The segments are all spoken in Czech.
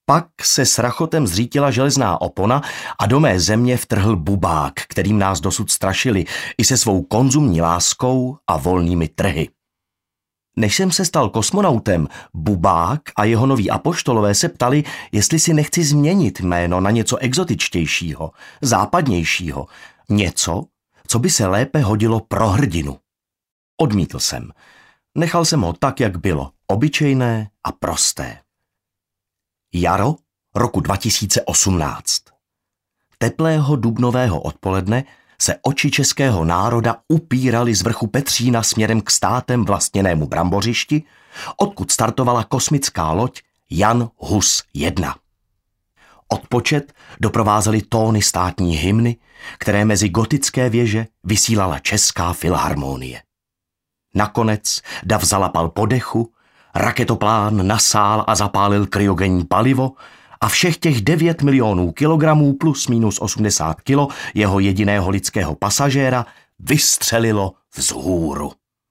Pak se s rachotem zřítila železná opona a do mé země vtrhl bubák, kterým nás dosud strašili, i se svou konzumní láskou a volnými trhy. Než jsem se stal kosmonautem, bubák a jeho noví apoštolové se ptali, jestli si nechci změnit jméno na něco exotičtějšího, západnějšího, něco, co by se lépe hodilo pro hrdinu. Odmítl jsem. Nechal jsem ho tak, jak bylo, obyčejné a prosté. Jaro roku 2018. Teplého dubnového odpoledne se oči českého národa upíraly z vrchu Petřína směrem k státem vlastněnému Brambořišti, odkud startovala kosmická loď Jan Hus 1. Odpočet doprovázely tóny státní hymny, které mezi gotické věže vysílala Česká filharmonie. Nakonec dav zalapal po dechu, raketoplán nasál a zapálil kryogenní palivo a všech těch 9 milionů kilogramů plus minus 80 kilo jeho jediného lidského pasažéra vystřelilo vzhůru.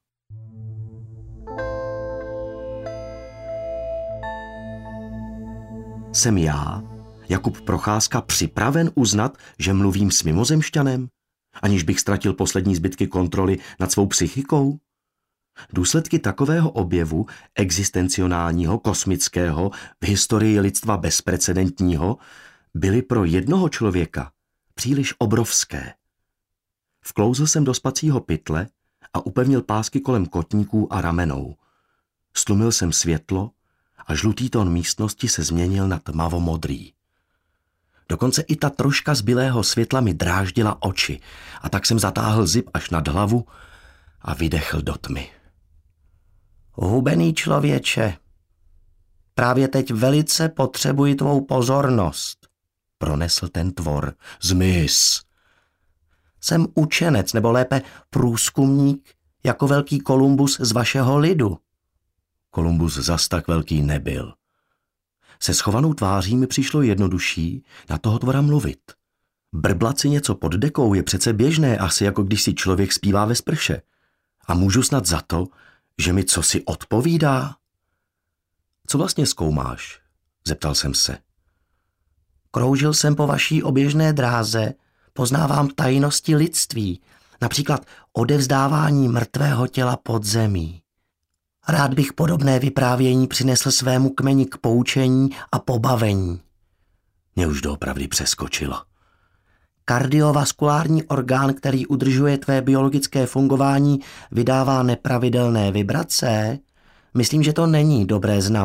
Jsem já, Jakub Procházka, připraven uznat, že mluvím s mimozemšťanem, aniž bych ztratil poslední zbytky kontroly nad svou psychikou? Důsledky takového objevu, existencionálního, kosmického, v historii lidstva bezprecedentního, byly pro jednoho člověka příliš obrovské. Vklouzl jsem do spacího pytle a upevnil pásky kolem kotníků a ramenou. Stlumil jsem světlo a žlutý tón místnosti se změnil na tmavomodrý. Dokonce i ta troška zbylého světla mi dráždila oči a tak jsem zatáhl zip až nad hlavu a vydechl do tmy. Hubený člověče, právě teď velice potřebuji tvou pozornost, pronesl ten tvor. Zmiz. Jsem učenec, nebo lépe průzkumník, jako velký Kolumbus z vašeho lidu. Kolumbus zas tak velký nebyl. Se schovanou tváří mi přišlo jednodušší na toho tvora mluvit. Brblat si něco pod dekou je přece běžné, asi jako když si člověk zpívá ve sprše. A můžu snad za to, že mi cosi odpovídá? Co vlastně zkoumáš? Zeptal jsem se. Kroužil jsem po vaší oběžné dráze, poznávám tajnosti lidství, například odevzdávání mrtvého těla pod zemí. Rád bych podobné vyprávění přinesl svému kmeni k poučení a pobavení. Mě už doopravdy přeskočilo. Kardiovaskulární orgán, který udržuje tvé biologické fungování, vydává nepravidelné vibrace? Myslím, že to není dobré znamení.